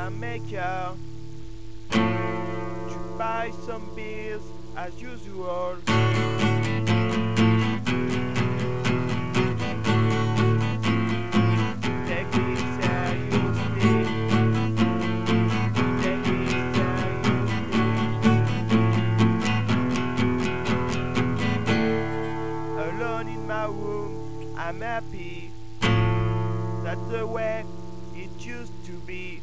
program maker to buy some beers as usual. Take it seriously. Take it seriously. Alone in my room, I'm happy. That's the way it used to be.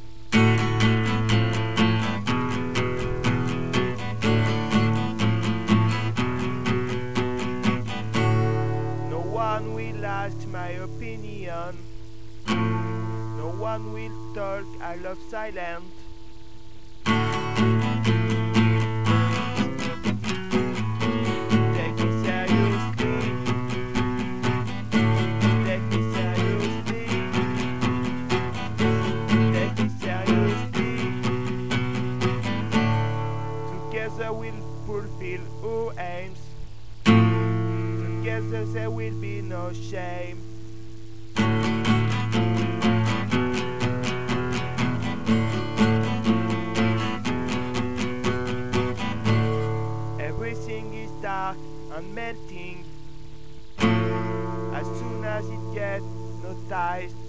No one will ask my opinion. No one will talk, I love silence. Take it seriously. Take it seriously. Take it seriously. Together we'll fulfill our aims. Together there will be no shame. Everything is dark and melting as soon as it gets noticed.